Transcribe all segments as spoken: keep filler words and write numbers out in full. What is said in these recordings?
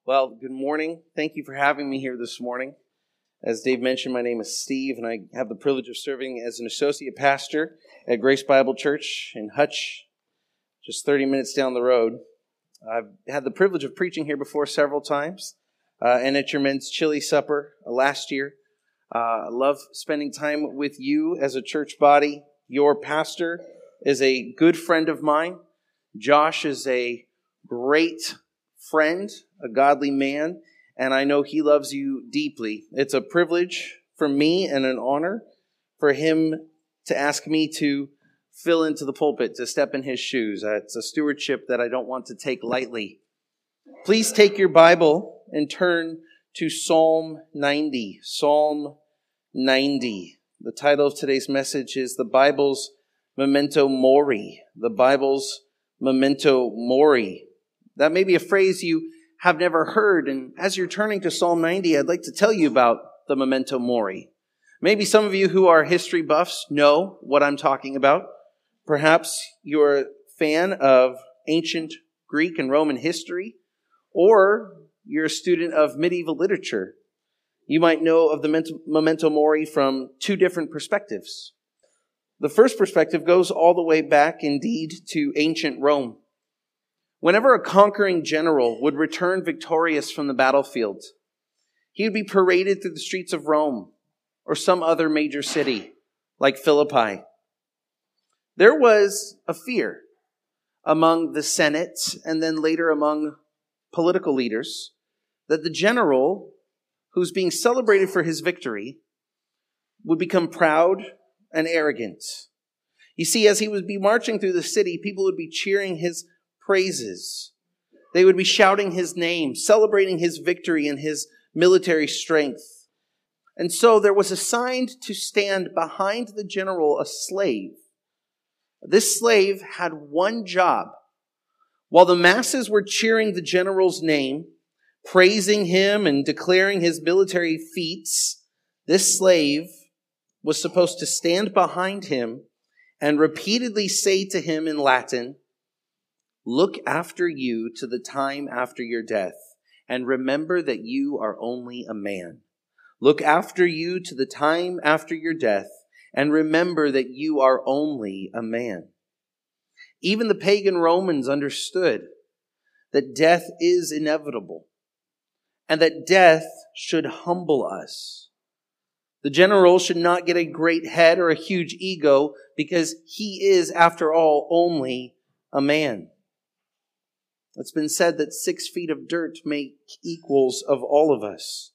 Well, good morning. Thank you for having me here this morning. As Dave mentioned, my name is Steve, and I have the privilege of serving as an associate pastor at Grace Bible Church in Hutch, just thirty minutes down the road. I've had the privilege of preaching here before several times, uh, and at your men's chili supper uh, last year. Uh, I love spending time with you as a church body. Your pastor is a good friend of mine. Josh is a great friend, a godly man, and I know he loves you deeply. It's a privilege for me and an honor for him to ask me to fill into the pulpit, to step in his shoes. Uh, it's a stewardship that I don't want to take lightly. Please take your Bible and turn to Psalm ninety. Psalm ninety. The title of today's message is The Bible's Memento Mori. The Bible's Memento Mori. That may be a phrase you have never heard, and as you're turning to Psalm ninety, I'd like to tell you about the Memento Mori. Maybe some of you who are history buffs know what I'm talking about. Perhaps you're a fan of ancient Greek and Roman history, or you're a student of medieval literature. You might know of the Memento Mori from two different perspectives. The first perspective goes all the way back, indeed, to ancient Rome. Whenever a conquering general would return victorious from the battlefield, he would be paraded through the streets of Rome or some other major city like Philippi. There was a fear among the Senate and then later among political leaders that the general who's being celebrated for his victory would become proud and arrogant. You see, as he would be marching through the city, people would be cheering his praises. They would be shouting his name, celebrating his victory and his military strength. And so there was assigned to stand behind the general a slave. This slave had one job. While the masses were cheering the general's name, praising him and declaring his military feats, this slave was supposed to stand behind him and repeatedly say to him in Latin, "Look after you to the time after your death, and remember that you are only a man. Look after you to the time after your death, and remember that you are only a man." Even the pagan Romans understood that death is inevitable, and that death should humble us. The general should not get a great head or a huge ego, because he is, after all, only a man. It's been said that six feet of dirt make equals of all of us.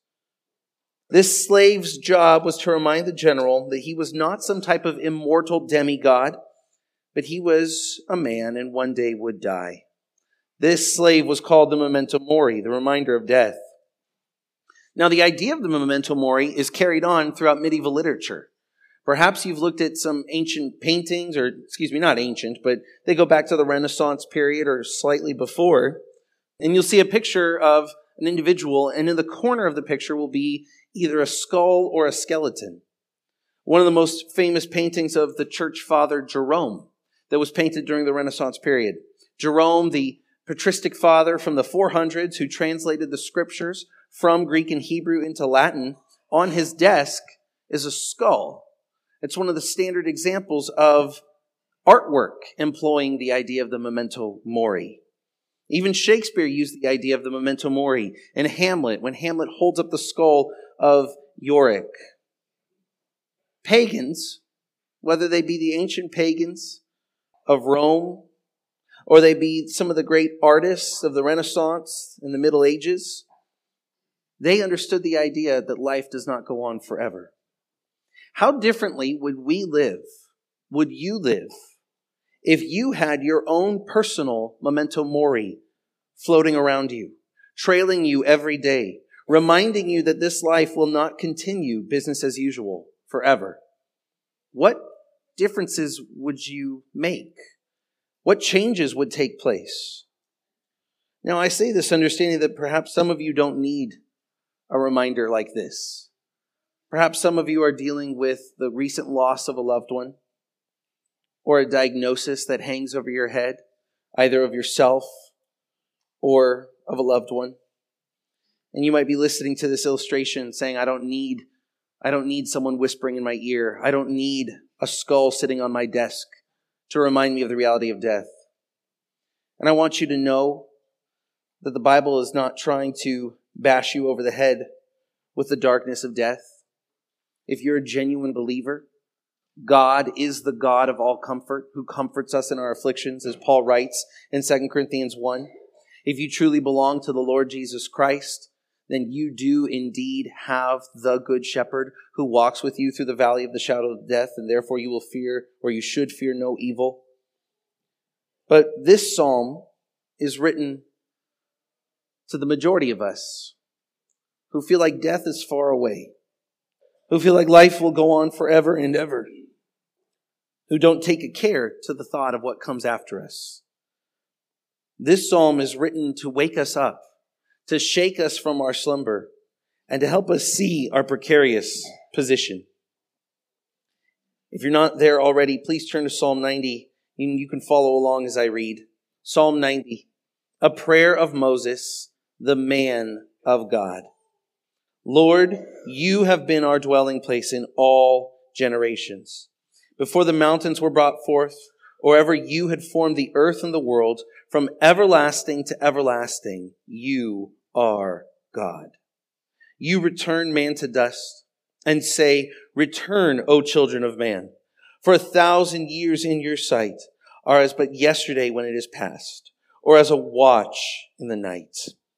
This slave's job was to remind the general that he was not some type of immortal demigod, but he was a man and one day would die. This slave was called the Memento Mori, the reminder of death. Now, the idea of the Memento Mori is carried on throughout medieval literature. Perhaps you've looked at some ancient paintings, or excuse me, not ancient, but they go back to the Renaissance period or slightly before, and you'll see a picture of an individual, and in the corner of the picture will be either a skull or a skeleton. One of the most famous paintings of the church father Jerome that was painted during the Renaissance period. Jerome, the patristic father from the four hundreds who translated the scriptures from Greek and Hebrew into Latin, on his desk is a skull. It's one of the standard examples of artwork employing the idea of the Memento Mori. Even Shakespeare used the idea of the Memento Mori in Hamlet, when Hamlet holds up the skull of Yorick. Pagans, whether they be the ancient pagans of Rome, or they be some of the great artists of the Renaissance and the Middle Ages, they understood the idea that life does not go on forever. How differently would we live, would you live, if you had your own personal Memento Mori floating around you, trailing you every day, reminding you that this life will not continue business as usual forever? What differences would you make? What changes would take place? Now, I say this understanding that perhaps some of you don't need a reminder like this. Perhaps some of you are dealing with the recent loss of a loved one, or a diagnosis that hangs over your head, either of yourself or of a loved one. And you might be listening to this illustration saying, I don't need, I don't need someone whispering in my ear. I don't need a skull sitting on my desk to remind me of the reality of death. And I want you to know that the Bible is not trying to bash you over the head with the darkness of death. If you're a genuine believer, God is the God of all comfort, who comforts us in our afflictions, as Paul writes in Second Corinthians one. If you truly belong to the Lord Jesus Christ, then you do indeed have the good shepherd who walks with you through the valley of the shadow of death, and therefore you will fear, or you should fear, no evil. But this psalm is written to the majority of us who feel like death is far away, who feel like life will go on forever and ever, who don't take a care to the thought of what comes after us. This psalm is written to wake us up, to shake us from our slumber, and to help us see our precarious position. If you're not there already, please turn to Psalm ninety, and you can follow along as I read. Psalm ninety, a prayer of Moses, the man of God. Lord, you have been our dwelling place in all generations. Before the mountains were brought forth, or ever you had formed the earth and the world, from everlasting to everlasting, you are God. You return man to dust and say, return, O children of man. For a thousand years in your sight are as but yesterday when it is past, or as a watch in the night.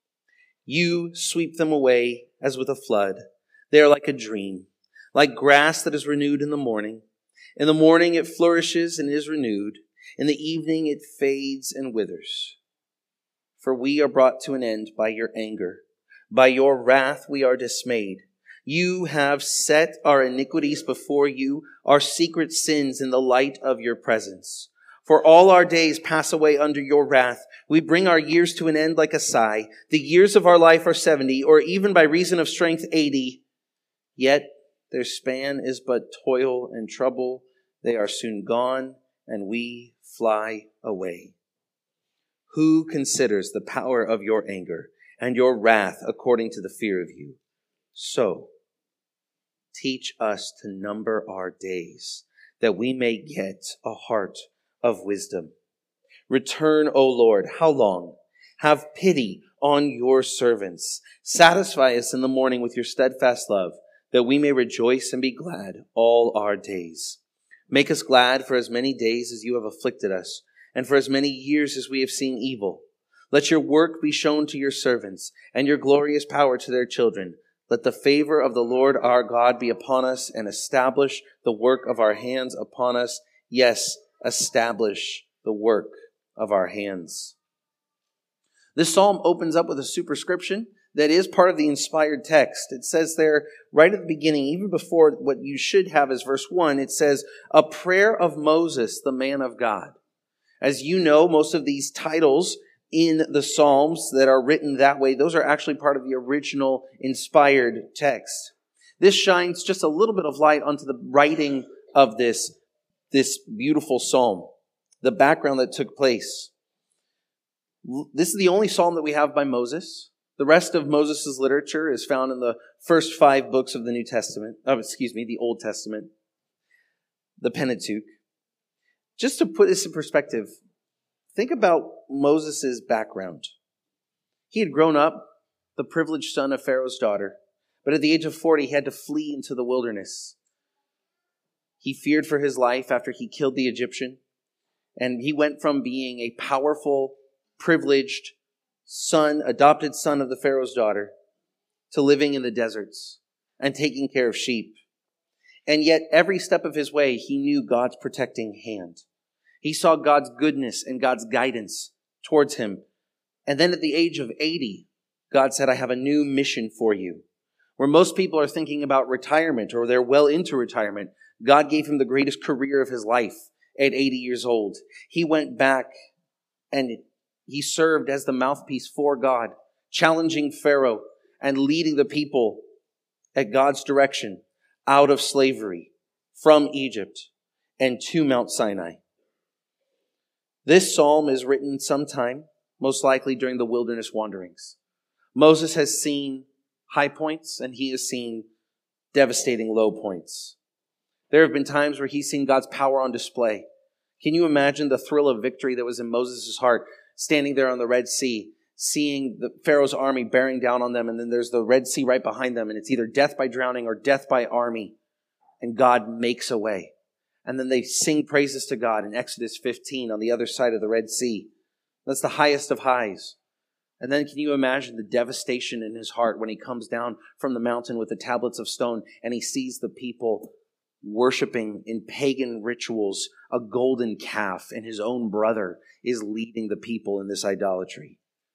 You sweep them away as with a flood. They are like a dream, like grass that is renewed in the morning. In the morning it flourishes and is renewed. In the evening it fades and withers. For we are brought to an end by your anger. By your wrath we are dismayed. You have set our iniquities before you, our secret sins in the light of your presence. For all our days pass away under your wrath. We bring our years to an end like a sigh. The years of our life are seventy, or even by reason of strength eighty. Yet their span is but toil and trouble. They are soon gone, and we fly away. Who considers the power of your anger and your wrath according to the fear of you? So, teach us to number our days, that we may get a heart of wisdom. Return, O Lord, how long? Have pity on your servants. Satisfy us in the morning with your steadfast love, that we may rejoice and be glad all our days. Make us glad for as many days as you have afflicted us, and for as many years as we have seen evil. Let your work be shown to your servants, and your glorious power to their children. Let the favor of the Lord our God be upon us, and establish the work of our hands upon us. Yes, establish the work of our hands. This psalm opens up with a superscription that is part of the inspired text. It says there, right at the beginning, even before what you should have is verse one, it says, a prayer of Moses, the man of God. As you know, most of these titles in the Psalms that are written that way, those are actually part of the original inspired text. This shines just a little bit of light onto the writing of this, this beautiful psalm, the background that took place. This is the only psalm that we have by Moses. The rest of Moses' literature is found in the first five books of the New Testament, oh, excuse me, the Old Testament, the Pentateuch. Just to put this in perspective, think about Moses' background. He had grown up the privileged son of Pharaoh's daughter, but at the age of forty, he had to flee into the wilderness. He feared for his life after he killed the Egyptian, and he went from being a powerful, privileged son, adopted son of the Pharaoh's daughter, to living in the deserts and taking care of sheep. And yet, every step of his way, he knew God's protecting hand. He saw God's goodness and God's guidance towards him. And then at the age of eighty, God said, I have a new mission for you. Where most people are thinking about retirement or they're well into retirement, God gave him the greatest career of his life at eighty years old. He went back and he served as the mouthpiece for God, challenging Pharaoh and leading the people at God's direction out of slavery from Egypt and to Mount Sinai. This psalm is written sometime, most likely during the wilderness wanderings. Moses has seen high points and he has seen devastating low points. There have been times where he's seen God's power on display. Can you imagine the thrill of victory that was in Moses' heart, standing there on the Red Sea, seeing the Pharaoh's army bearing down on them, and then there's the Red Sea right behind them, and it's either death by drowning or death by army, and God makes a way. And then they sing praises to God in Exodus fifteen on the other side of the Red Sea. That's the highest of highs. And then can you imagine the devastation in his heart when he comes down from the mountain with the tablets of stone and he sees the people worshiping in pagan rituals a golden calf, and his own brother is leading the people in this idolatry.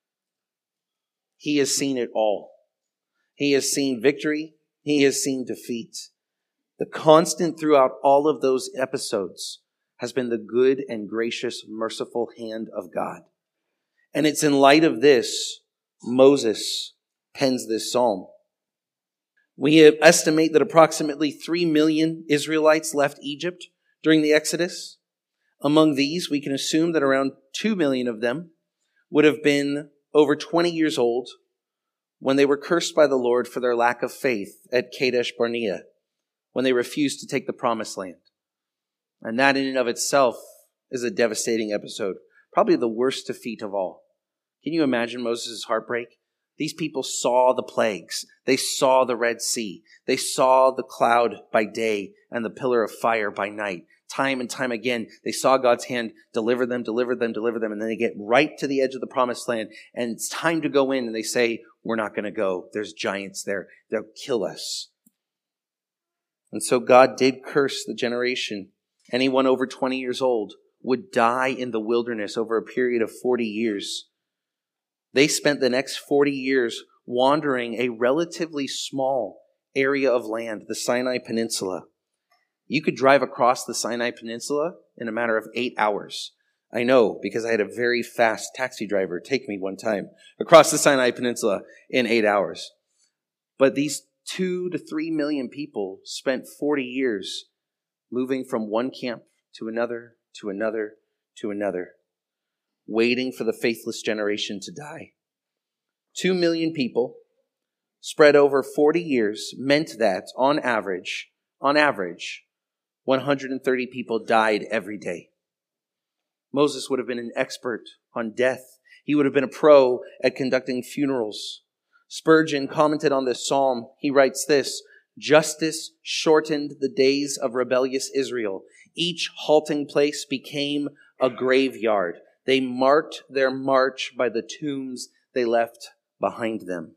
He has seen it all. He has seen victory. He has seen defeat. The constant throughout all of those episodes has been the good and gracious, merciful hand of God. And it's in light of this, Moses pens this psalm. We estimate that approximately three million Israelites left Egypt during the Exodus. Among these, we can assume that around two million of them would have been over twenty years old when they were cursed by the Lord for their lack of faith at Kadesh Barnea, when they refused to take the promised land. And that in and of itself is a devastating episode, probably the worst defeat of all. Can you imagine Moses' heartbreak? These people saw the plagues. They saw the Red Sea. They saw the cloud by day and the pillar of fire by night. Time and time again, they saw God's hand deliver them, deliver them, deliver them. And then they get right to the edge of the promised land and it's time to go in. And they say, we're not going to go. There's giants there. They'll kill us. And so God did curse the generation. Anyone over twenty years old would die in the wilderness over a period of forty years. They spent the next forty years wandering a relatively small area of land, the Sinai Peninsula. You could drive across the Sinai Peninsula in a matter of eight hours. I know, because I had a very fast taxi driver take me one time across the Sinai Peninsula in eight hours. But these two to three million people spent forty years moving from one camp to another, to another, to another, waiting for the faithless generation to die. Two million people spread over forty years meant that, on average, on average, one hundred thirty people died every day. Moses would have been an expert on death. He would have been a pro at conducting funerals. Spurgeon commented on this psalm. He writes this: justice shortened the days of rebellious Israel. Each halting place became a graveyard. They marked their march by the tombs they left behind them.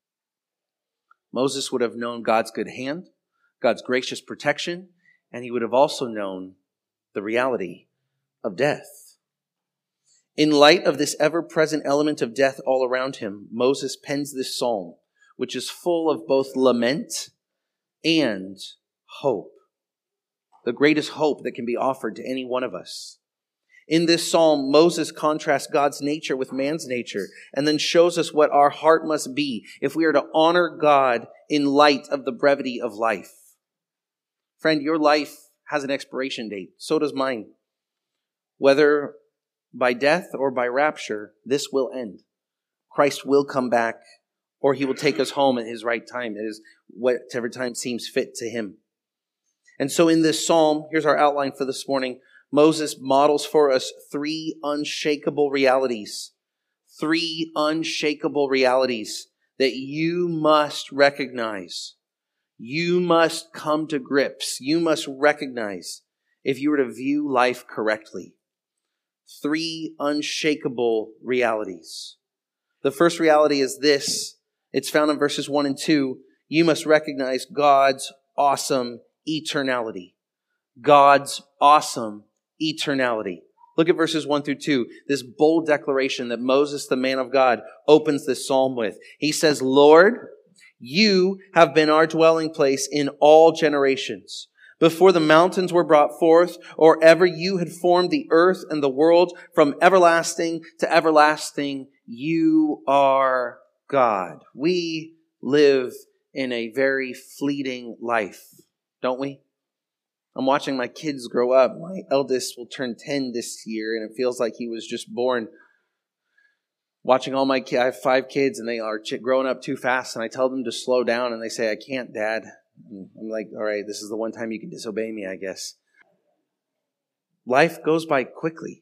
Moses would have known God's good hand, God's gracious protection, and he would have also known the reality of death. In light of this ever-present element of death all around him, Moses pens this psalm, which is full of both lament and hope. The greatest hope that can be offered to any one of us. In this psalm, Moses contrasts God's nature with man's nature and then shows us what our heart must be if we are to honor God in light of the brevity of life. Friend, your life has an expiration date. So does mine. Whether by death or by rapture, this will end. Christ will come back, or he will take us home at his right time. It is whatever time seems fit to him. And so in this psalm, here's our outline for this morning. Moses models for us three unshakable realities. Three unshakable realities that you must recognize. You must come to grips. You must recognize if you were to view life correctly. Three unshakable realities. The first reality is this. It's found in verses one and two. You must recognize God's awesome eternality. God's awesome eternality. Look at verses one through two. This bold declaration that Moses, the man of God, opens this psalm with. He says, Lord, you have been our dwelling place in all generations. Before the mountains were brought forth, or ever you had formed the earth and the world, from everlasting to everlasting, you are God. We live in a very fleeting life, don't we? I'm watching my kids grow up. My eldest will turn ten this year, and it feels like he was just born. Watching all my kids, I have five kids and they are growing up too fast, and I tell them to slow down and they say, I can't, Dad. And I'm like, all right, this is the one time you can disobey me, I guess. Life goes by quickly.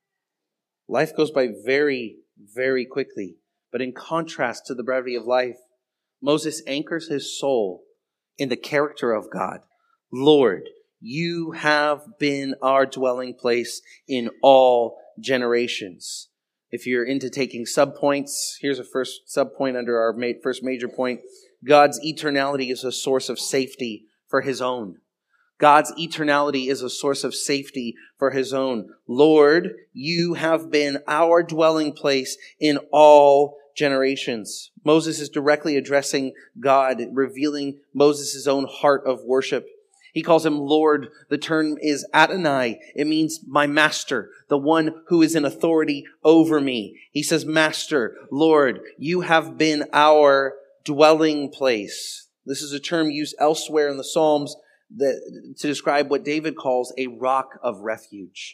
Life goes by very, very quickly. But in contrast to the brevity of life, Moses anchors his soul in the character of God. Lord, you have been our dwelling place in all generations. If you're into taking subpoints, here's a first subpoint under our first major point. God's eternality is a source of safety for his own. God's eternality is a source of safety for his own. Lord, you have been our dwelling place in all generations. Moses is directly addressing God, revealing Moses' own heart of worship. He calls him Lord. The term is Adonai. It means my master, the one who is in authority over me. He says, Master, Lord, you have been our dwelling place. This is a term used elsewhere in the Psalms that, to describe what David calls a rock of refuge,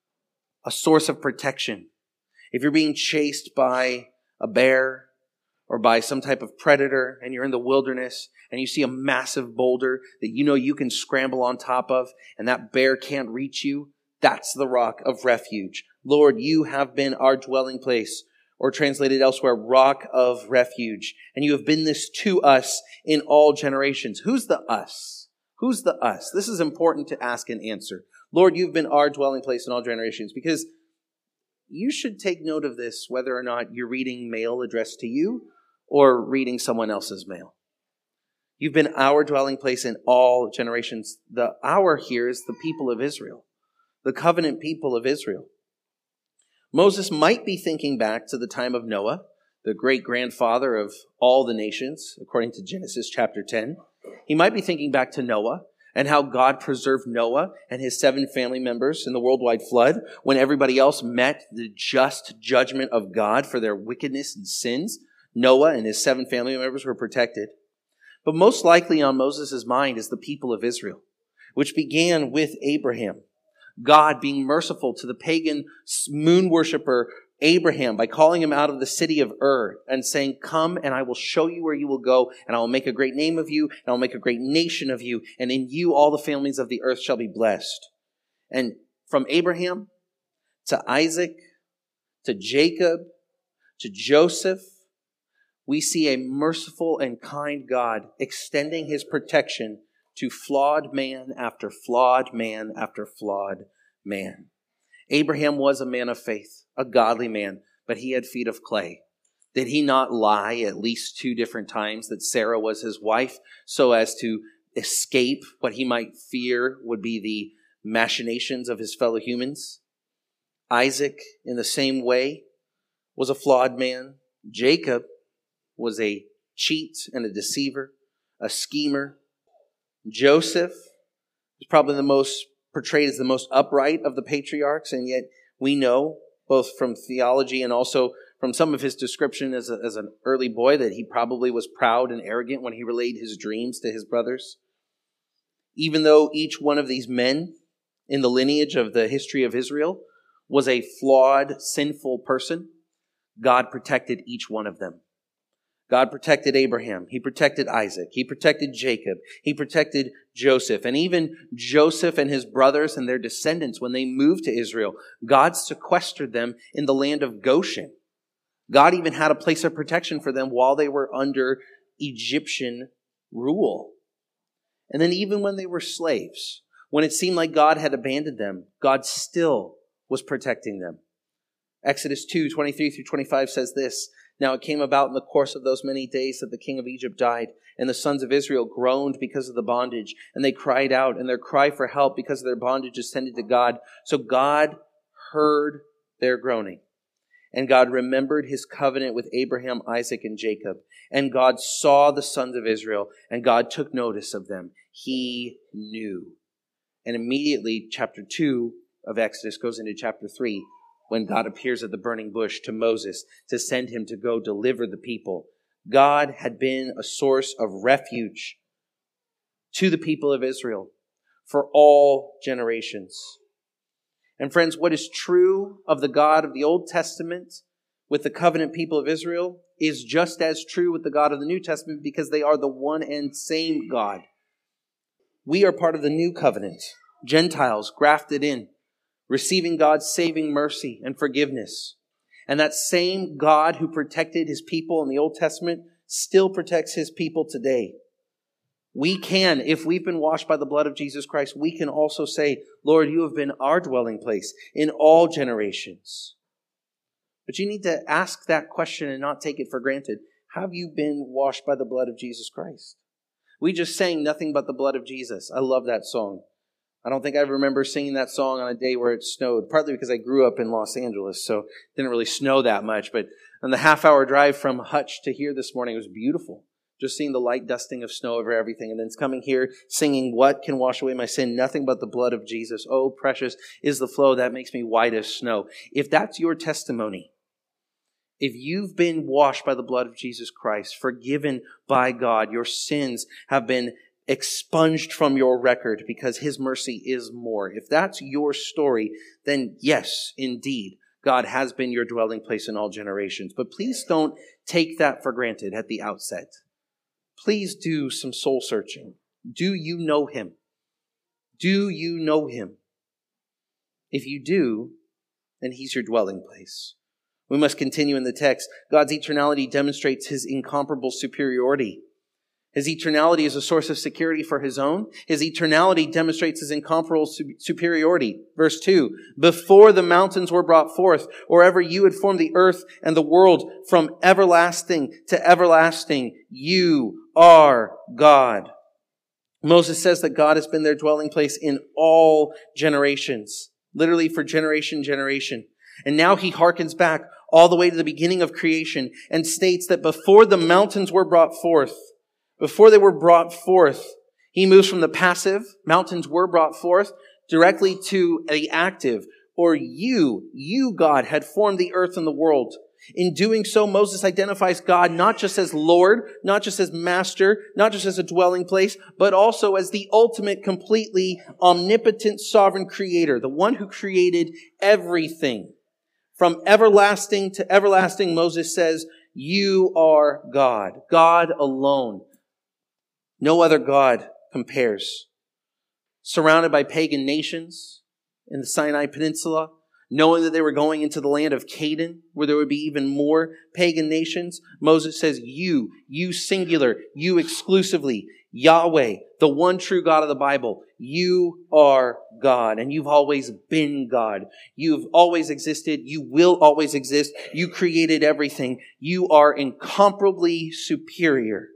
a source of protection. If you're being chased by a bear or by some type of predator and you're in the wilderness and you see a massive boulder that you know you can scramble on top of and that bear can't reach you, that's the rock of refuge. Lord, you have been our dwelling place, or translated elsewhere, rock of refuge. And you have been this to us in all generations. Who's the us? Who's the us? This is important to ask and answer. Lord, you've been our dwelling place in all generations, because you should take note of this whether or not you're reading mail addressed to you or reading someone else's mail. You've been our dwelling place in all generations. The our here is the people of Israel, the covenant people of Israel. Moses might be thinking back to the time of Noah, the great-grandfather of all the nations, according to Genesis chapter ten. He might be thinking back to Noah and how God preserved Noah and his seven family members in the worldwide flood when everybody else met the just judgment of God for their wickedness and sins. Noah and his seven family members were protected. But most likely on Moses' mind is the people of Israel, which began with Abraham. God being merciful to the pagan moon worshiper Abraham by calling him out of the city of Ur and saying, come and I will show you where you will go, and I will make a great name of you, and I will make a great nation of you, and in you all the families of the earth shall be blessed. And from Abraham to Isaac to Jacob to Joseph, we see a merciful and kind God extending his protection to flawed man after flawed man after flawed man. Abraham was a man of faith, a godly man, but he had feet of clay. Did he not lie at least two different times that Sarah was his wife so as to escape what he might fear would be the machinations of his fellow humans? Isaac, in the same way, was a flawed man. Jacob was a cheat and a deceiver, a schemer. Joseph is probably the most portrayed as the most upright of the patriarchs, and yet we know, both from theology and also from some of his description as, a, as an early boy, that he probably was proud and arrogant when he relayed his dreams to his brothers. Even though each one of these men in the lineage of the history of Israel was a flawed, sinful person, God protected each one of them. God protected Abraham. He protected Isaac. He protected Jacob. He protected Joseph. And even Joseph and his brothers and their descendants, when they moved to Israel, God sequestered them in the land of Goshen. God even had a place of protection for them while they were under Egyptian rule. And then even when they were slaves, when it seemed like God had abandoned them, God still was protecting them. Exodus two, twenty-three through twenty-five says this, now it came about in the course of those many days that the king of Egypt died, and the sons of Israel groaned because of the bondage, and they cried out, and their cry for help because of their bondage ascended to God. So God heard their groaning, and God remembered his covenant with Abraham, Isaac, and Jacob. And God saw the sons of Israel, and God took notice of them. He knew. And immediately, chapter two of Exodus goes into chapter three, when God appears at the burning bush to Moses to send him to go deliver the people. God had been a source of refuge to the people of Israel for all generations. And friends, what is true of the God of the Old Testament with the covenant people of Israel is just as true with the God of the New Testament because they are the one and same God. We are part of the new covenant, Gentiles grafted in, receiving God's saving mercy and forgiveness. And that same God who protected his people in the Old Testament still protects his people today. We can, if we've been washed by the blood of Jesus Christ, we can also say, Lord, you have been our dwelling place in all generations. But you need to ask that question and not take it for granted. Have you been washed by the blood of Jesus Christ? We just sang Nothing But the Blood of Jesus. I love that song. I don't think I remember singing that song on a day where it snowed, partly because I grew up in Los Angeles, so it didn't really snow that much. But on the half-hour drive from Hutch to here this morning, it was beautiful. Just seeing the light dusting of snow over everything. And then it's coming here singing, what can wash away my sin? Nothing but the blood of Jesus. Oh, precious is the flow that makes me white as snow. If that's your testimony, if you've been washed by the blood of Jesus Christ, forgiven by God, your sins have been expunged from your record because his mercy is more. If that's your story, then yes, indeed, God has been your dwelling place in all generations. But please don't take that for granted at the outset. Please do some soul searching. Do you know him? Do you know him? If you do, then he's your dwelling place. We must continue in the text. God's eternality demonstrates his incomparable superiority. His eternality is a source of security for his own. His eternality demonstrates his incomparable superiority. Verse two, before the mountains were brought forth, or ever you had formed the earth and the world, from everlasting to everlasting, you are God. Moses says that God has been their dwelling place in all generations, literally for generation, generation. And now he hearkens back all the way to the beginning of creation and states that before the mountains were brought forth, Before they were brought forth, he moves from the passive, mountains were brought forth, directly to the active, or you, you, God, had formed the earth and the world. In doing so, Moses identifies God not just as Lord, not just as Master, not just as a dwelling place, but also as the ultimate, completely omnipotent, sovereign Creator, the one who created everything. From everlasting to everlasting, Moses says, you are God, God alone. No other God compares. Surrounded by pagan nations in the Sinai Peninsula, knowing that they were going into the land of Canaan, where there would be even more pagan nations, Moses says, you, you singular, you exclusively, Yahweh, the one true God of the Bible, you are God, and you've always been God. You've always existed. You will always exist. You created everything. You are incomparably superior.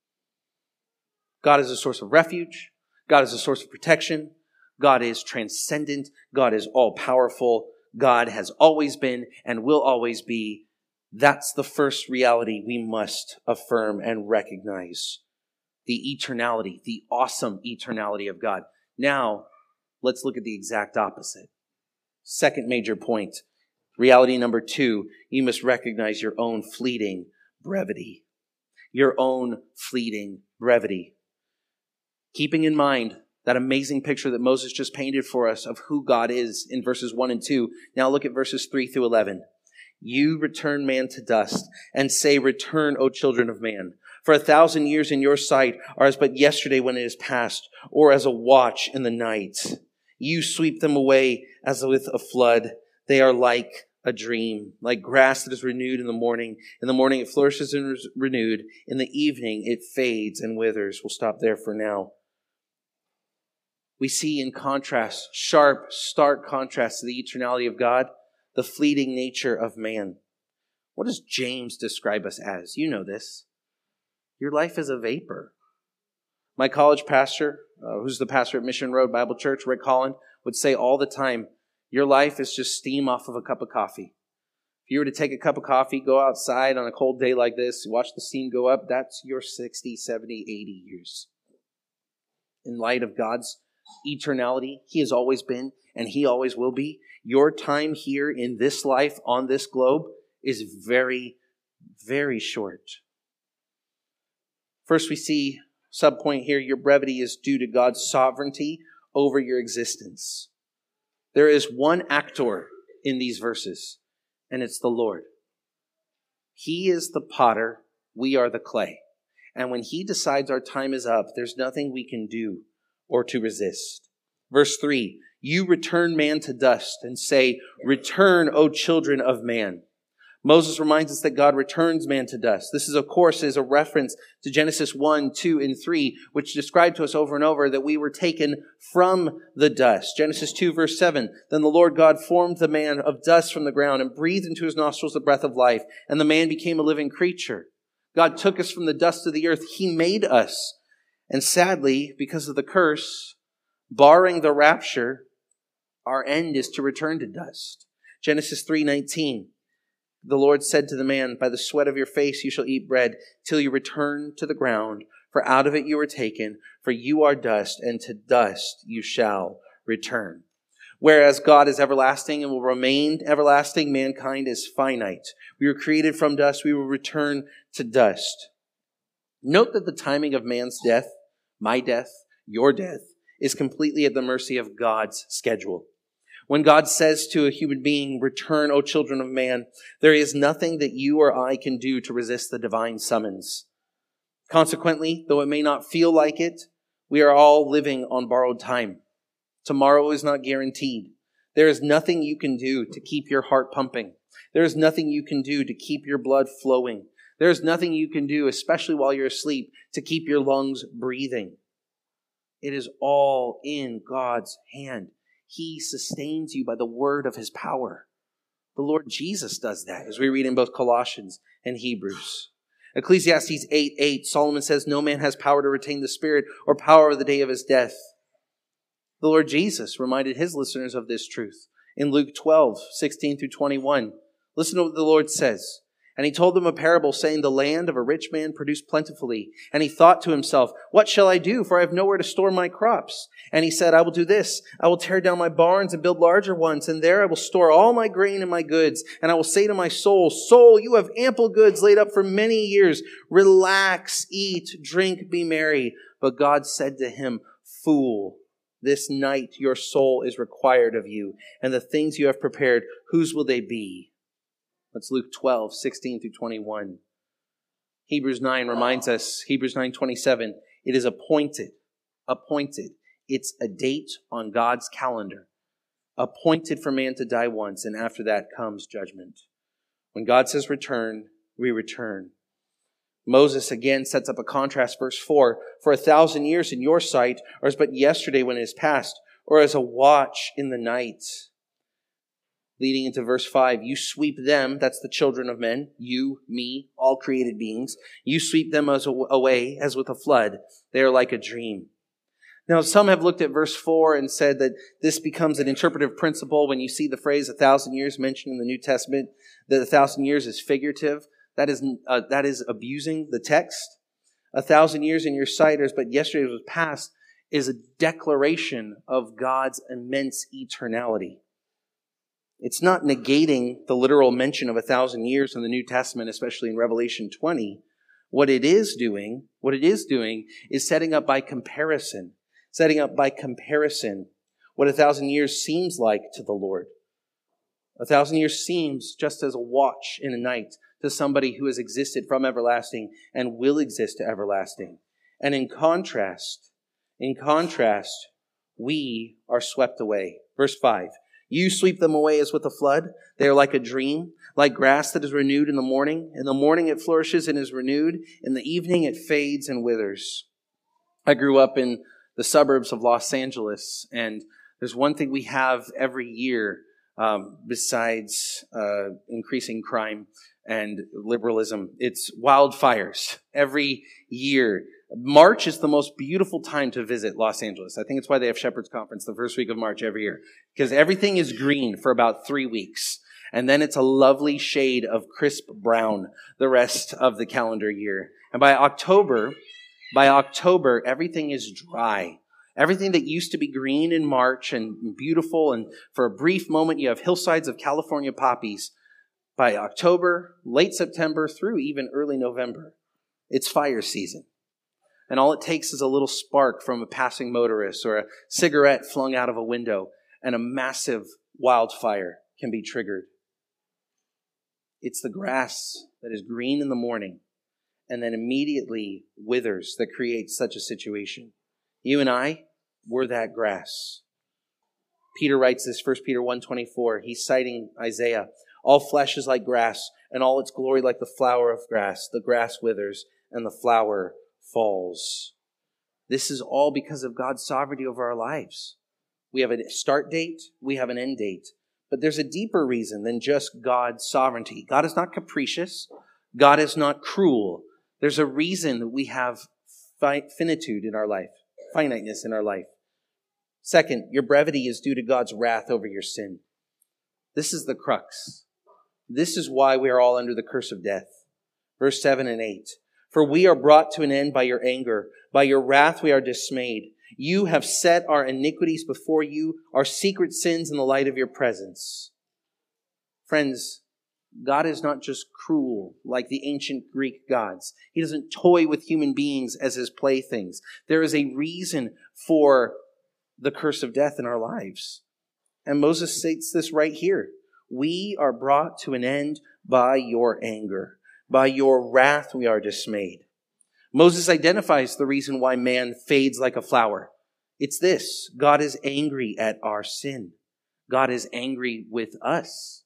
God is a source of refuge. God is a source of protection. God is transcendent. God is all-powerful. God has always been and will always be. That's the first reality we must affirm and recognize. The eternality, the awesome eternality of God. Now, let's look at the exact opposite. Second major point. Reality number two, you must recognize your own fleeting brevity. Your own fleeting brevity. Keeping in mind that amazing picture that Moses just painted for us of who God is in verses one and two. Now look at verses three through eleven. You return man to dust and say, return, O children of man. For a thousand years in your sight are as but yesterday when it is past, or as a watch in the night. You sweep them away as with a flood. They are like a dream, like grass that is renewed in the morning. In the morning it flourishes and is renewed. In the evening it fades and withers. We'll stop there for now. We see in contrast, sharp, stark contrast to the eternality of God, the fleeting nature of man. What does James describe us as? You know this. Your life is a vapor. My college pastor, uh, who's the pastor at Mission Road Bible Church, Rick Holland, would say all the time, your life is just steam off of a cup of coffee. If you were to take a cup of coffee, go outside on a cold day like this, watch the steam go up, that's your sixty, seventy, eighty years. In light of God's eternality, he has always been and he always will be. Your time here in this life on this globe is very, very short. First, we see subpoint here, your brevity is due to God's sovereignty over your existence. There is one actor in these verses, and it's the Lord. He is the potter, we are the clay. And when he decides our time is up, there's nothing we can do or to resist. Verse three, you return man to dust and say, return, O children of man. Moses reminds us that God returns man to dust. This is, of course, is a reference to Genesis one, two, and three, which describe to us over and over that we were taken from the dust. Genesis two, verse seven, then the Lord God formed the man of dust from the ground and breathed into his nostrils the breath of life, and the man became a living creature. God took us from the dust of the earth. He made us. And sadly, because of the curse, barring the rapture, our end is to return to dust. Genesis three nineteen. The Lord said to the man, by the sweat of your face you shall eat bread till you return to the ground, for out of it you were taken, for you are dust, and to dust you shall return. Whereas God is everlasting and will remain everlasting, mankind is finite. We were created from dust, we will return to dust. Note that the timing of man's death, my death, your death, is completely at the mercy of God's schedule. When God says to a human being, return, O children of man, there is nothing that you or I can do to resist the divine summons. Consequently, though it may not feel like it, we are all living on borrowed time. Tomorrow is not guaranteed. There is nothing you can do to keep your heart pumping. There is nothing you can do to keep your blood flowing. There is nothing you can do, especially while you're asleep, to keep your lungs breathing. It is all in God's hand. He sustains you by the word of his power. The Lord Jesus does that, as we read in both Colossians and Hebrews. Ecclesiastes eight eight, Solomon says, no man has power to retain the spirit or power of the day of his death. The Lord Jesus reminded his listeners of this truth in Luke twelve sixteen through twenty-one. Listen to what the Lord says. And he told them a parable, saying, the land of a rich man produced plentifully. And he thought to himself, what shall I do? For I have nowhere to store my crops. And he said, I will do this. I will tear down my barns and build larger ones. And there I will store all my grain and my goods. And I will say to my soul, soul, you have ample goods laid up for many years. Relax, eat, drink, be merry. But God said to him, fool, this night your soul is required of you. And the things you have prepared, whose will they be? That's Luke twelve, sixteen through twenty-one. Hebrews nine reminds us, Hebrews nine twenty-seven, it is appointed, appointed. It's a date on God's calendar. Appointed for man to die once, and after that comes judgment. When God says return, we return. Moses again sets up a contrast, verse four. For a thousand years in your sight are as but yesterday when it is past, or as a watch in the night. Leading into verse five, you sweep them, that's the children of men, you, me, all created beings. You sweep them as away as with a flood. They are like a dream. Now, some have looked at verse four and said that this becomes an interpretive principle when you see the phrase a thousand years mentioned in the New Testament, that a thousand years is figurative. That is, uh, that is abusing the text. A thousand years in your sight, but yesterday was past, is a declaration of God's immense eternality. It's not negating the literal mention of a thousand years in the New Testament, especially in Revelation twenty. What it is doing, what it is doing is setting up by comparison, setting up by comparison what a thousand years seems like to the Lord. A thousand years seems just as a watch in a night to somebody who has existed from everlasting and will exist to everlasting. And in contrast, in contrast, we are swept away. Verse five. You sweep them away as with a flood. They are like a dream, like grass that is renewed in the morning. In the morning it flourishes and is renewed. In the evening it fades and withers. I grew up in the suburbs of Los Angeles, and there's one thing we have every year um, besides uh, increasing crime and liberalism. It's wildfires every year. March is the most beautiful time to visit Los Angeles. I think it's why they have Shepherd's Conference the first week of March every year, because everything is green for about three weeks. And then it's a lovely shade of crisp brown the rest of the calendar year. And by October, by October, everything is dry. Everything that used to be green in March and beautiful, and for a brief moment you have hillsides of California poppies. By October, late September, through even early November, it's fire season. And all it takes is a little spark from a passing motorist or a cigarette flung out of a window, and a massive wildfire can be triggered. It's the grass that is green in the morning and then immediately withers that creates such a situation. You and I, we're that grass. Peter writes this, First Peter one twenty-four. He's citing Isaiah. All flesh is like grass, and all its glory like the flower of grass. The grass withers, and the flower falls. This is all because of God's sovereignty over our lives. We have a start date, we have an end date. But there's a deeper reason than just God's sovereignty. God is not capricious. God is not cruel. There's a reason that we have fi- finitude in our life, finiteness in our life. Second, your brevity is due to God's wrath over your sin. This is the crux. This is why we are all under the curse of death. Verse seven and eight. For we are brought to an end by your anger. By your wrath we are dismayed. You have set our iniquities before you, our secret sins in the light of your presence. Friends, God is not just cruel like the ancient Greek gods. He doesn't toy with human beings as his playthings. There is a reason for the curse of death in our lives. And Moses states this right here. We are brought to an end by your anger. By your wrath we are dismayed. Moses identifies the reason why man fades like a flower. It's this. God is angry at our sin. God is angry with us.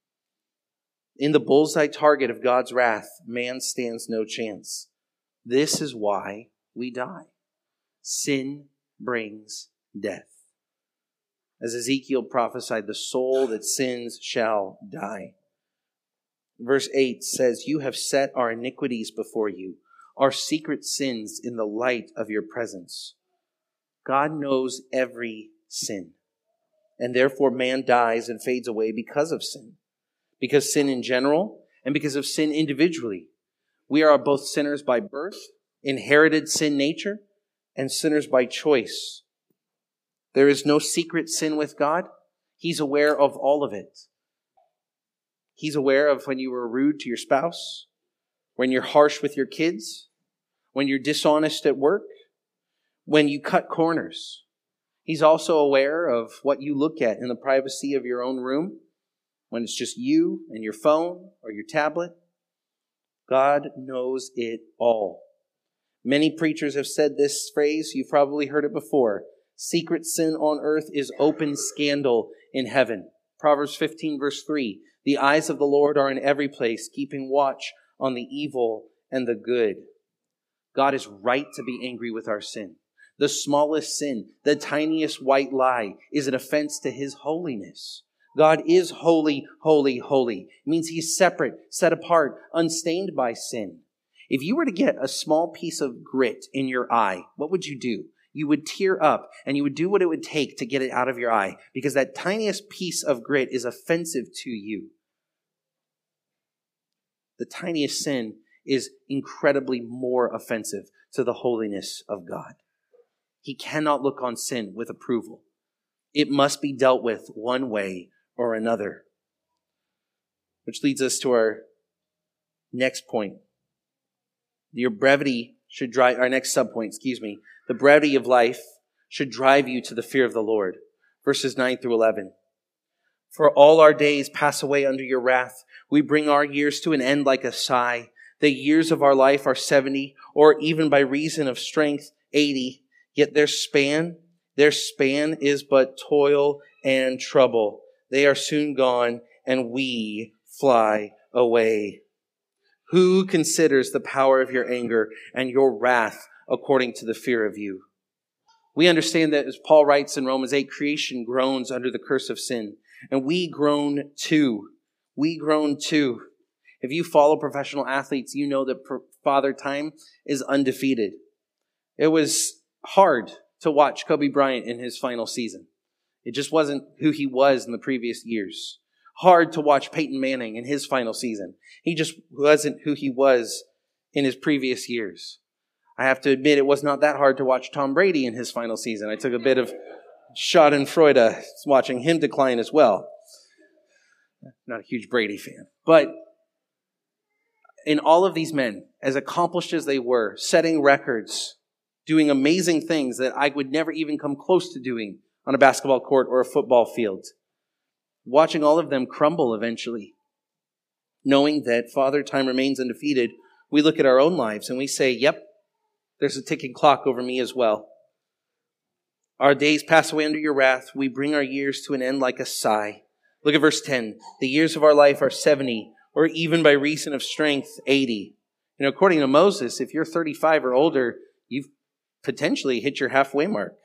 In the bullseye target of God's wrath, man stands no chance. This is why we die. Sin brings death. As Ezekiel prophesied, the soul that sins shall die. Verse eight says, you have set our iniquities before you, our secret sins in the light of your presence. God knows every sin, and therefore man dies and fades away because of sin. Because sin in general, and because of sin individually. We are both sinners by birth, inherited sin nature, and sinners by choice. There is no secret sin with God. He's aware of all of it. He's aware of when you were rude to your spouse, when you're harsh with your kids, when you're dishonest at work, when you cut corners. He's also aware of what you look at in the privacy of your own room, when it's just you and your phone or your tablet. God knows it all. Many preachers have said this phrase. You've probably heard it before. Secret sin on earth is open scandal in heaven. Proverbs fifteen verse three. The eyes of the Lord are in every place, keeping watch on the evil and the good. God is right to be angry with our sin. The smallest sin, the tiniest white lie, is an offense to his holiness. God is holy, holy, holy. It means he's separate, set apart, unstained by sin. If you were to get a small piece of grit in your eye, what would you do? You would tear up and you would do what it would take to get it out of your eye, because that tiniest piece of grit is offensive to you. The tiniest sin is incredibly more offensive to the holiness of God. He cannot look on sin with approval. It must be dealt with one way or another. Which leads us to our next point. Your brevity should drive, our next subpoint, excuse me. The brevity of life should drive you to the fear of the Lord. Verses nine through eleven. For all our days pass away under your wrath. We bring our years to an end like a sigh. The years of our life are seventy, or even by reason of strength, eighty. Yet their span, their span is but toil and trouble. They are soon gone, and we fly away. Who considers the power of your anger and your wrath according to the fear of you? We understand that, as Paul writes in Romans eight, creation groans under the curse of sin. And we groan too. We groan too. If you follow professional athletes, you know that Father Time is undefeated. It was hard to watch Kobe Bryant in his final season. It just wasn't who he was in the previous years. Hard to watch Peyton Manning in his final season. He just wasn't who he was in his previous years. I have to admit, it was not that hard to watch Tom Brady in his final season. I took a bit of schadenfreude watching him decline as well. Not a huge Brady fan. But in all of these men, as accomplished as they were, setting records, doing amazing things that I would never even come close to doing on a basketball court or a football field, watching all of them crumble eventually. knowing that, Father, time remains undefeated, we look at our own lives and we say, yep, there's a ticking clock over me as well. Our days pass away under your wrath. We bring our years to an end like a sigh. Look at verse ten. The years of our life are seventy, or even by reason of strength, eighty. You know, according to Moses, if you're thirty-five or older, you've potentially hit your halfway mark.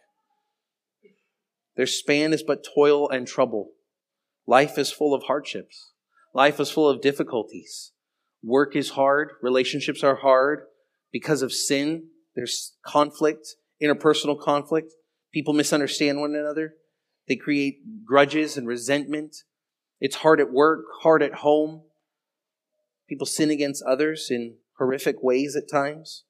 Their span is but toil and trouble. Life is full of hardships. Life is full of difficulties. Work is hard. Relationships are hard. Because of sin, there's conflict, interpersonal conflict. People misunderstand one another. They create grudges and resentment. It's hard at work, hard at home. People sin against others in horrific ways at times.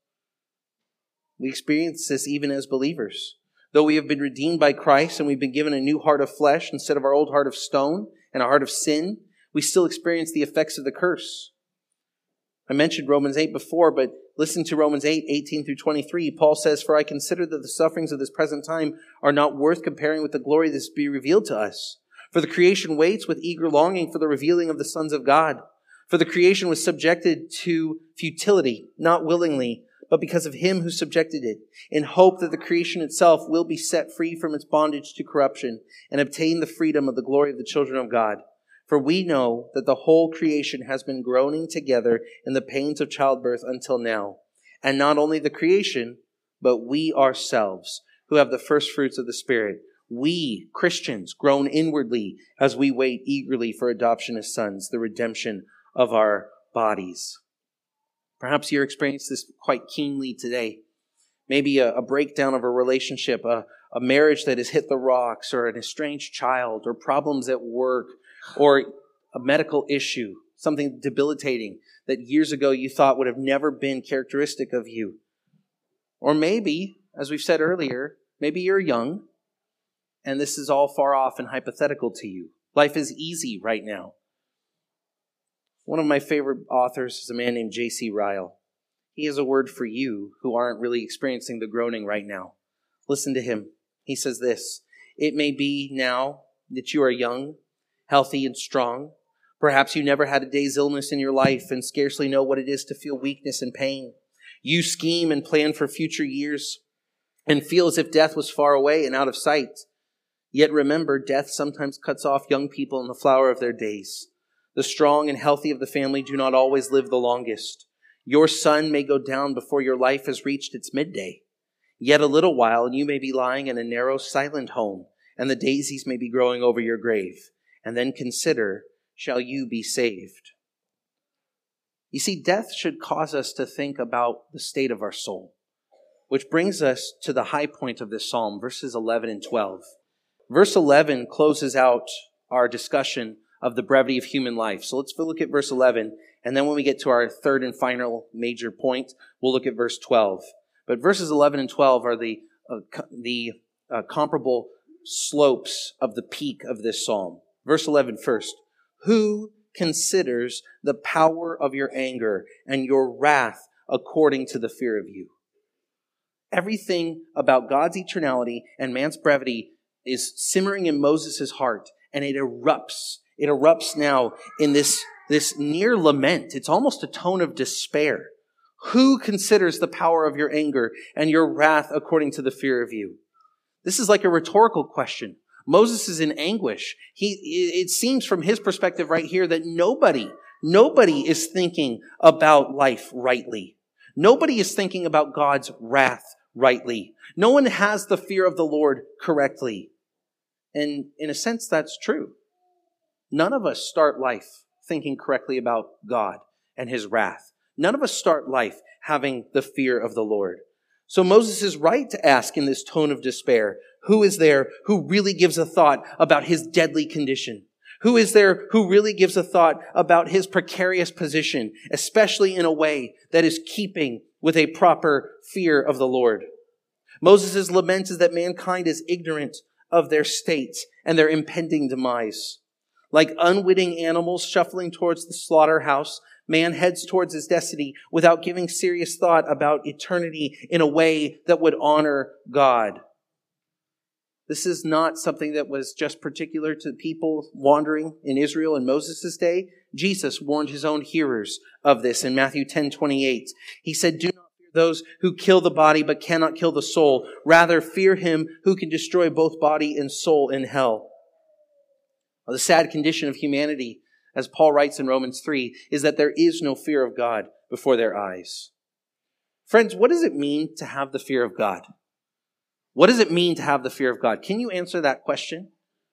We experience this even as believers. Though we have been redeemed by Christ and we've been given a new heart of flesh instead of our old heart of stone and a heart of sin, we still experience the effects of the curse. I mentioned Romans eight before, but listen to Romans eight, eighteen through twenty-three. Paul says, "For I consider that the sufferings of this present time are not worth comparing with the glory that is to be revealed to us. For the creation waits with eager longing for the revealing of the sons of God. For the creation was subjected to futility, not willingly, but because of him who subjected it, in hope that the creation itself will be set free from its bondage to corruption and obtain the freedom of the glory of the children of God. For we know that the whole creation has been groaning together in the pains of childbirth until now. And not only the creation, but we ourselves, who have the first fruits of the Spirit, we, Christians, groan inwardly as we wait eagerly for adoption as sons, the redemption of our bodies." Perhaps you're experiencing this quite keenly today. Maybe a, a breakdown of a relationship, a, a marriage that has hit the rocks, or an estranged child, or problems at work, or a medical issue, something debilitating that years ago you thought would have never been characteristic of you. Or maybe, as we've said earlier, maybe you're young, and this is all far off and hypothetical to you. Life is easy right now. One of my favorite authors is a man named J C Ryle. He has a word for you who aren't really experiencing the groaning right now. Listen to him. He says this: "It may be now that you are young, healthy, and strong. Perhaps you never had a day's illness in your life and scarcely know what it is to feel weakness and pain. You scheme and plan for future years and feel as if death was far away and out of sight. Yet remember, death sometimes cuts off young people in the flower of their days. The strong and healthy of the family do not always live the longest. Your sun may go down before your life has reached its midday. Yet a little while, and you may be lying in a narrow, silent home, and the daisies may be growing over your grave. And then consider, shall you be saved?" You see, death should cause us to think about the state of our soul, which brings us to the high point of this psalm, verses eleven and twelve. Verse eleven closes out our discussion of the brevity of human life. So let's look at verse eleven, and then when we get to our third and final major point, we'll look at verse twelve. But verses eleven and twelve are the uh, co- the uh, comparable slopes of the peak of this psalm. Verse eleven first. "Who considers the power of your anger and your wrath according to the fear of you?" Everything about God's eternality and man's brevity is simmering in Moses' heart, and it erupts. It erupts now in this, this near lament. It's almost a tone of despair. Who considers the power of your anger and your wrath according to the fear of you? This is like a rhetorical question. Moses is in anguish. He, it seems from his perspective right here that nobody, nobody is thinking about life rightly. Nobody is thinking about God's wrath rightly. No one has the fear of the Lord correctly. And in a sense, that's true. None of us start life thinking correctly about God and his wrath. None of us start life having the fear of the Lord. So Moses is right to ask in this tone of despair, who is there who really gives a thought about his deadly condition? Who is there who really gives a thought about his precarious position, especially in a way that is keeping with a proper fear of the Lord? Moses' lament is that mankind is ignorant of their state and their impending demise. Like unwitting animals shuffling towards the slaughterhouse, man heads towards his destiny without giving serious thought about eternity in a way that would honor God. This is not something that was just particular to people wandering in Israel in Moses' day. Jesus warned his own hearers of this in Matthew ten twenty-eight. He said, "Do not fear those who kill the body but cannot kill the soul. Rather, fear him who can destroy both body and soul in hell." Well, the sad condition of humanity, as Paul writes in Romans three, is that there is no fear of God before their eyes. Friends, what does it mean to have the fear of God? What does it mean to have the fear of God? Can you answer that question?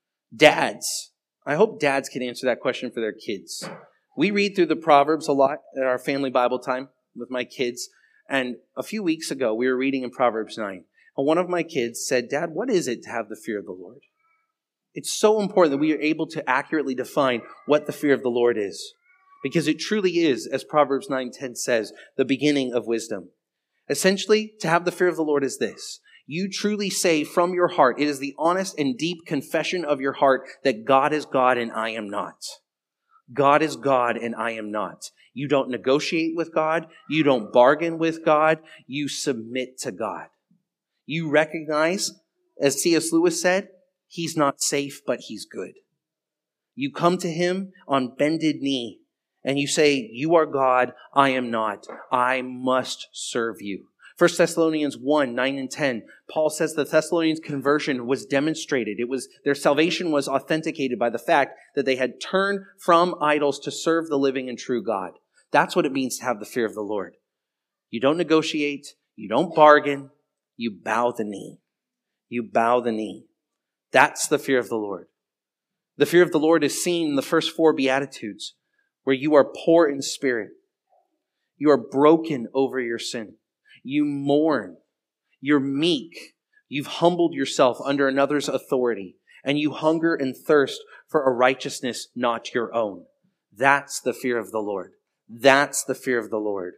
Dads. I hope dads can answer that question for their kids. We read through the Proverbs a lot at our family Bible time with my kids. And a few weeks ago, we were reading in Proverbs nine. And one of my kids said, "Dad, what is it to have the fear of the Lord?" It's so important that we are able to accurately define what the fear of the Lord is. Because it truly is, as Proverbs nine ten says, the beginning of wisdom. Essentially, to have the fear of the Lord is this. You truly say from your heart, it is the honest and deep confession of your heart that God is God and I am not. God is God and I am not. You don't negotiate with God. You don't bargain with God. You submit to God. You recognize, as C S Lewis said, he's not safe, but he's good. You come to him on bended knee and you say, "You are God, I am not. I must serve you." First Thessalonians one, nine and ten, Paul says the Thessalonians' conversion was demonstrated. It was, their salvation was authenticated by the fact that they had turned from idols to serve the living and true God. That's what it means to have the fear of the Lord. You don't negotiate. You don't bargain. You bow the knee. You bow the knee. That's the fear of the Lord. The fear of the Lord is seen in the first four Beatitudes, where you are poor in spirit. You are broken over your sin. You mourn. You're meek. You've humbled yourself under another's authority. And you hunger and thirst for a righteousness not your own. That's the fear of the Lord. That's the fear of the Lord.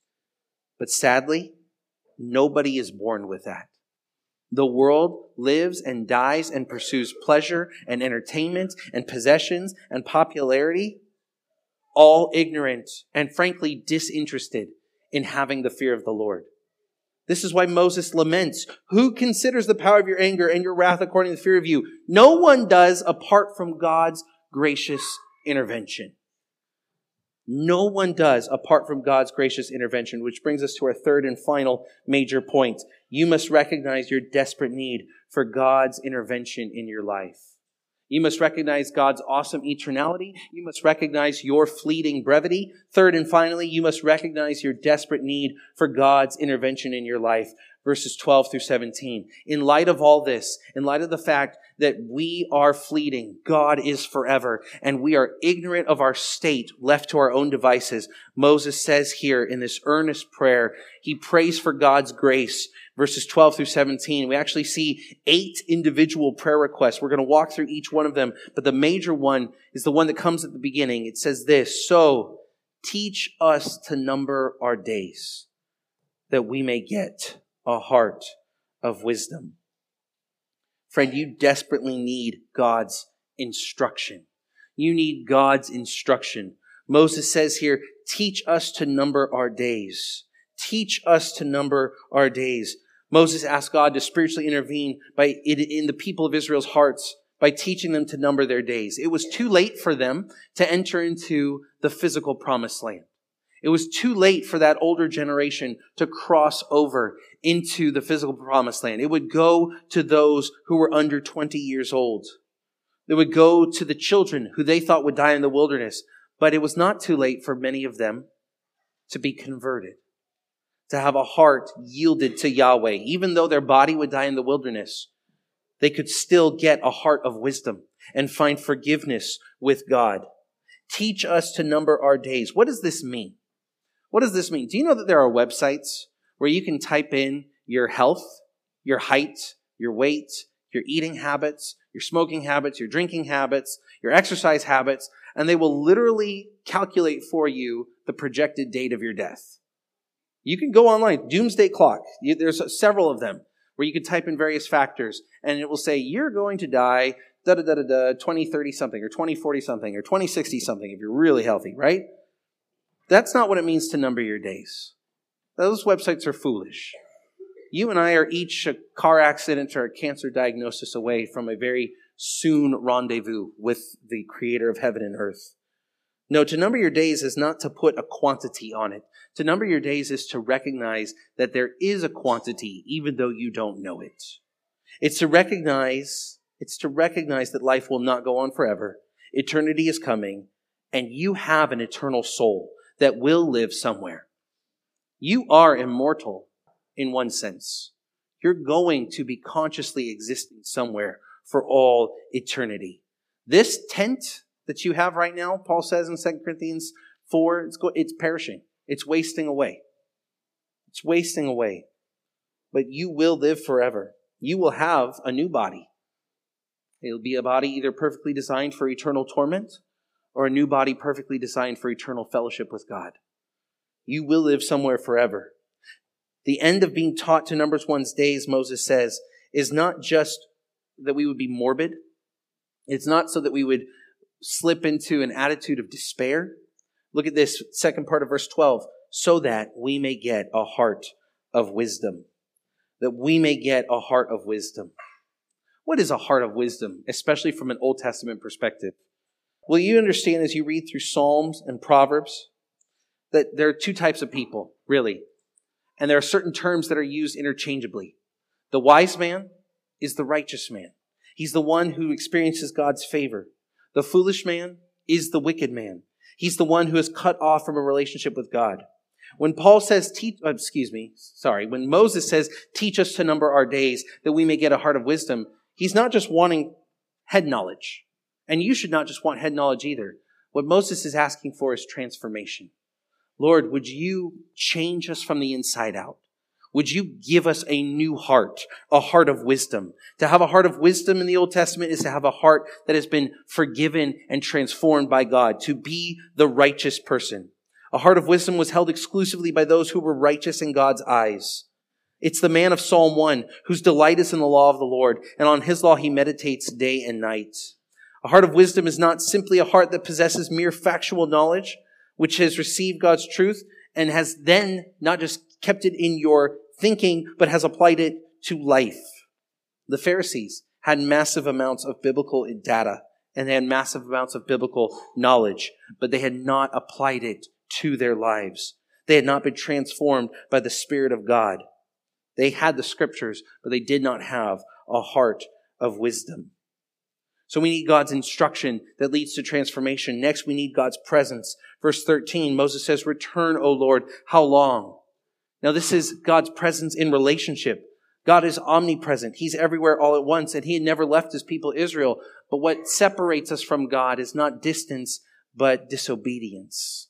But sadly, nobody is born with that. The world lives and dies and pursues pleasure and entertainment and possessions and popularity, all ignorant and frankly disinterested in having the fear of the Lord. This is why Moses laments, "Who considers the power of your anger and your wrath according to the fear of you?" No one does apart from God's gracious intervention. No one does apart from God's gracious intervention, which brings us to our third and final major point. You must recognize your desperate need for God's intervention in your life. You must recognize God's awesome eternality. You must recognize your fleeting brevity. Third and finally, you must recognize your desperate need for God's intervention in your life. Verses twelve through seventeen. In light of all this, in light of the fact that we are fleeting, God is forever, and we are ignorant of our state left to our own devices, Moses says here in this earnest prayer, he prays for God's grace. Verses twelve through seventeen, we actually see eight individual prayer requests. We're going to walk through each one of them, but the major one is the one that comes at the beginning. It says this, "So teach us to number our days, that we may get a heart of wisdom." Friend, you desperately need God's instruction. You need God's instruction. Moses says here, "Teach us to number our days." Teach us to number our days. Moses asked God to spiritually intervene by in, in the people of Israel's hearts by teaching them to number their days. It was too late for them to enter into the physical promised land. It was too late for that older generation to cross over into the physical promised land. It would go to those who were under twenty years old. It would go to the children who they thought would die in the wilderness. But it was not too late for many of them to be converted, to have a heart yielded to Yahweh. Even though their body would die in the wilderness, they could still get a heart of wisdom and find forgiveness with God. Teach us to number our days. What does this mean? What does this mean? Do you know that there are websites where you can type in your health, your height, your weight, your eating habits, your smoking habits, your drinking habits, your exercise habits, and they will literally calculate for you the projected date of your death? You can go online, Doomsday Clock. You, there's several of them where you can type in various factors, and it will say, you're going to die da da da da da twenty thirty something, or twenty forty something, or twenty sixty something if you're really healthy, right? That's not what it means to number your days. Those websites are foolish. You and I are each a car accident or a cancer diagnosis away from a very soon rendezvous with the creator of heaven and earth. No, to number your days is not to put a quantity on it. To number your days is to recognize that there is a quantity, even though you don't know it. It's to recognize, it's to recognize that life will not go on forever. Eternity is coming, and you have an eternal soul that will live somewhere. You are immortal in one sense. You're going to be consciously existing somewhere for all eternity. This tent that you have right now, Paul says in Second Corinthians four, it's, go, it's perishing. It's wasting away. It's wasting away. But you will live forever. You will have a new body. It'll be a body either perfectly designed for eternal torment or a new body perfectly designed for eternal fellowship with God. You will live somewhere forever. The end of being taught to number one's days, Moses says, is not just that we would be morbid. It's not so that we would slip into an attitude of despair. Look at this second part of verse twelve. So that we may get a heart of wisdom. That we may get a heart of wisdom. What is a heart of wisdom, especially from an Old Testament perspective? Will you understand as you read through Psalms and Proverbs that there are two types of people, really. And there are certain terms that are used interchangeably. The wise man is the righteous man. He's the one who experiences God's favor. The foolish man is the wicked man. He's the one who is cut off from a relationship with God. When Paul says, teach, uh, excuse me, sorry, when Moses says, teach us to number our days that we may get a heart of wisdom, he's not just wanting head knowledge. And you should not just want head knowledge either. What Moses is asking for is transformation. Lord, would you change us from the inside out? Would you give us a new heart, a heart of wisdom? To have a heart of wisdom in the Old Testament is to have a heart that has been forgiven and transformed by God, to be the righteous person. A heart of wisdom was held exclusively by those who were righteous in God's eyes. It's the man of Psalm one whose delight is in the law of the Lord, and on his law he meditates day and night. A heart of wisdom is not simply a heart that possesses mere factual knowledge, which has received God's truth and has then not just kept it in your thinking, but has applied it to life. The Pharisees had massive amounts of biblical data and they had massive amounts of biblical knowledge, but they had not applied it to their lives. They had not been transformed by the Spirit of God. They had the scriptures, but they did not have a heart of wisdom. So we need God's instruction that leads to transformation. Next, we need God's presence. Verse thirteen, Moses says, return, O Lord, how long? Now this is God's presence in relationship. God is omnipresent. He's everywhere all at once, and he had never left his people Israel. But what separates us from God is not distance, but disobedience.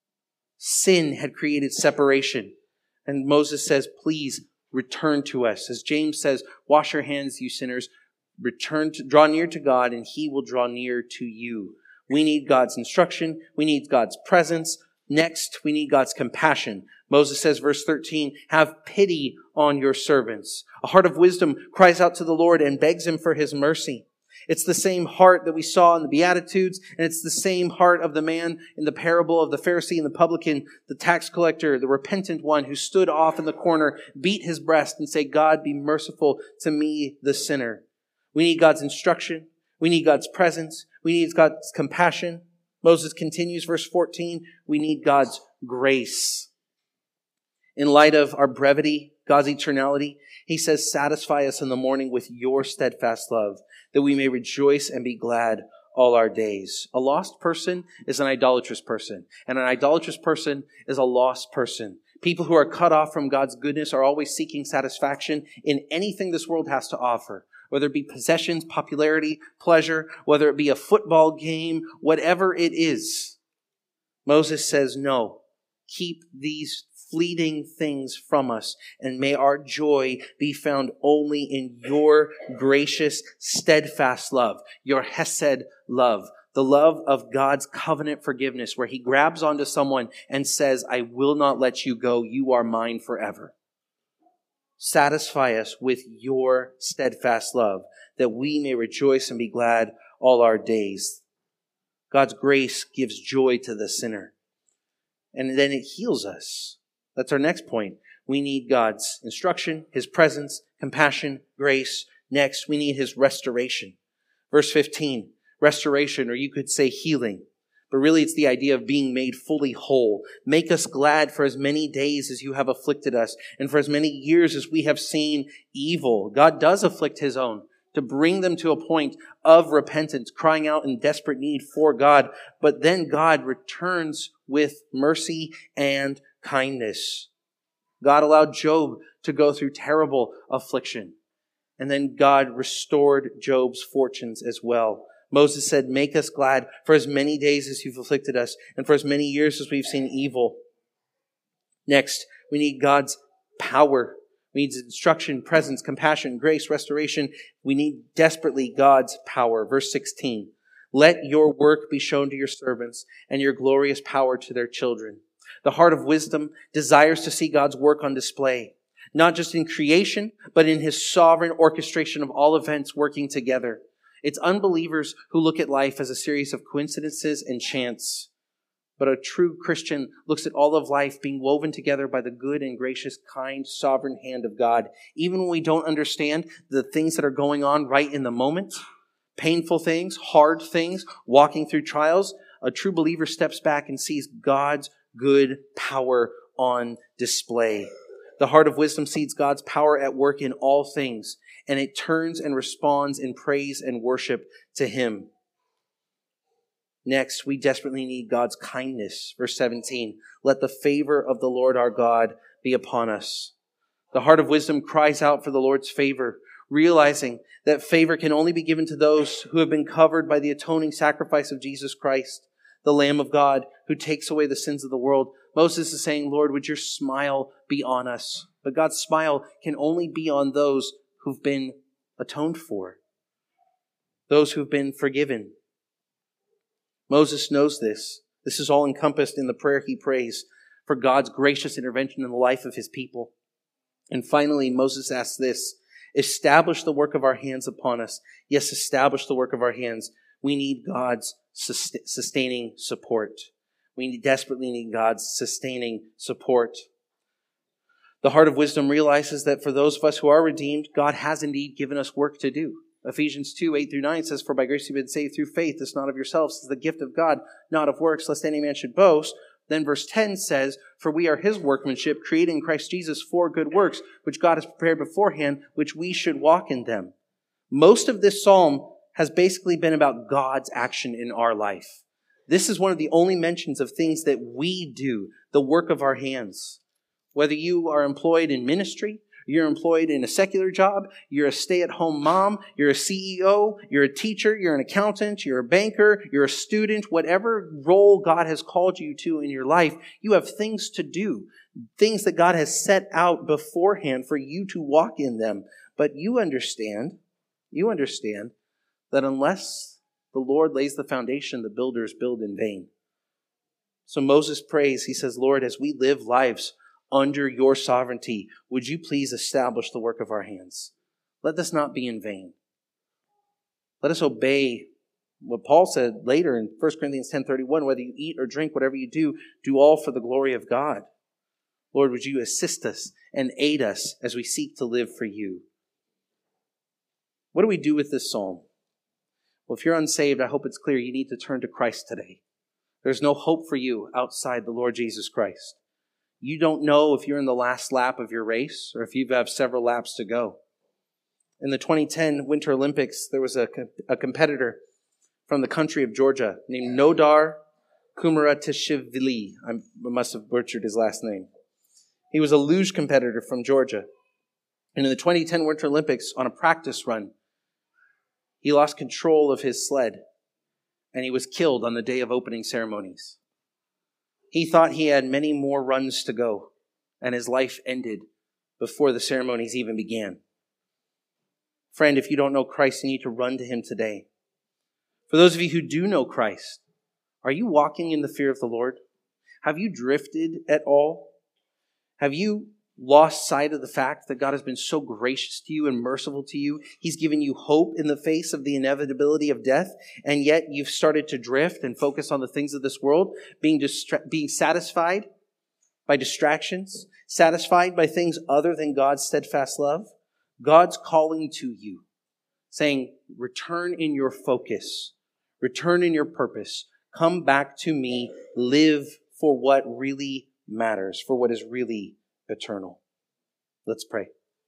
Sin had created separation. And Moses says, please return to us. As James says, wash your hands, you sinners. Return to, draw near to God, and he will draw near to you. We need God's instruction. We need God's presence. Next, we need God's compassion. Moses says, verse thirteen, have pity on your servants. A heart of wisdom cries out to the Lord and begs him for his mercy. It's the same heart that we saw in the Beatitudes, and it's the same heart of the man in the parable of the Pharisee and the publican, the tax collector, the repentant one who stood off in the corner, beat his breast, and said, God, be merciful to me, the sinner. We need God's instruction. We need God's presence. We need God's compassion. Moses continues, verse fourteen, we need God's grace. In light of our brevity, God's eternality, he says, satisfy us in the morning with your steadfast love, that we may rejoice and be glad all our days. A lost person is an idolatrous person, and an idolatrous person is a lost person. People who are cut off from God's goodness are always seeking satisfaction in anything this world has to offer. Whether it be possessions, popularity, pleasure, whether it be a football game, whatever it is. Moses says, no, keep these fleeting things from us, and may our joy be found only in your gracious, steadfast love, your hesed love, the love of God's covenant forgiveness, where he grabs onto someone and says, I will not let you go. You are mine forever. Satisfy us with your steadfast love, that we may rejoice and be glad all our days. God's grace gives joy to the sinner. And then it heals us. That's our next point. we need God's instruction, his presence, compassion, grace. Next, we need his restoration. Verse fifteen, restoration, or you could say healing. But really it's the idea of being made fully whole. Make us glad for as many days as you have afflicted us, and for as many years as we have seen evil. God does afflict his own to bring them to a point of repentance, crying out in desperate need for God. But then God returns with mercy and kindness. God allowed Job to go through terrible affliction. And then God restored Job's fortunes as well. Moses said, make us glad for as many days as you've afflicted us, and for as many years as we've seen evil. Next, we need God's power. We need instruction, presence, compassion, grace, restoration. We need desperately God's power. Verse sixteen, let your work be shown to your servants, and your glorious power to their children. The heart of wisdom desires to see God's work on display, not just in creation, but in his sovereign orchestration of all events working together. It's unbelievers who look at life as a series of coincidences and chance. But a true Christian looks at all of life being woven together by the good and gracious, kind, sovereign hand of God. Even when we don't understand the things that are going on right in the moment, painful things, hard things, walking through trials, a true believer steps back and sees God's good power on display. The heart of wisdom sees God's power at work in all things, and it turns and responds in praise and worship to him. Next, we desperately need God's kindness. Verse seventeen, let the favor of the Lord our God be upon us. The heart of wisdom cries out for the Lord's favor, realizing that favor can only be given to those who have been covered by the atoning sacrifice of Jesus Christ, the Lamb of God who takes away the sins of the world. Moses is saying, Lord, would your smile be on us? But God's smile can only be on those who've been atoned for, those who've been forgiven. Moses knows this. This is all encompassed in the prayer he prays for God's gracious intervention in the life of his people. And finally, Moses asks this, establish the work of our hands upon us. Yes, establish the work of our hands. We need God's sustaining support. We desperately need God's sustaining support. The heart of wisdom realizes that for those of us who are redeemed, God has indeed given us work to do. Ephesians two, eight through nine says, for by grace you've been saved through faith. It's not of yourselves. It's the gift of God, not of works, lest any man should boast. Then verse ten says, for we are his workmanship, created in Christ Jesus for good works, which God has prepared beforehand, which we should walk in them. Most of this psalm has basically been about God's action in our life. This is one of the only mentions of things that we do, the work of our hands. Whether you are employed in ministry, you're employed in a secular job, you're a stay-at-home mom, you're a C E O, you're a teacher, you're an accountant, you're a banker, you're a student, whatever role God has called you to in your life, you have things to do, things that God has set out beforehand for you to walk in them. But you understand, you understand that unless the Lord lays the foundation, the builders build in vain. So Moses prays, he says, Lord, as we live lives under your sovereignty, would you please establish the work of our hands? Let this not be in vain. Let us obey what Paul said later in First Corinthians ten thirty-one, whether you eat or drink, whatever you do, do all for the glory of God. Lord, would you assist us and aid us as we seek to live for you? What do we do with this psalm? Well, if you're unsaved, I hope it's clear you need to turn to Christ today. There's no hope for you outside the Lord Jesus Christ. You don't know if you're in the last lap of your race or if you have several laps to go. In the twenty ten Winter Olympics, there was a, a competitor from the country of Georgia named Nodar Kumaratishvili. I must have butchered his last name. He was a luge competitor from Georgia. And in the twenty ten Winter Olympics, on a practice run, he lost control of his sled and he was killed on the day of opening ceremonies. He thought he had many more runs to go, and his life ended before the ceremonies even began. Friend, if you don't know Christ, you need to run to him today. For those of you who do know Christ, are you walking in the fear of the Lord? Have you drifted at all? Have you lost sight of the fact that God has been so gracious to you and merciful to you? He's given you hope in the face of the inevitability of death, and yet you've started to drift and focus on the things of this world, being distra- being satisfied by distractions, satisfied by things other than God's steadfast love, God's calling to you, saying, return in your focus, return in your purpose, come back to me, live for what really matters, for what is really eternal. Let's pray.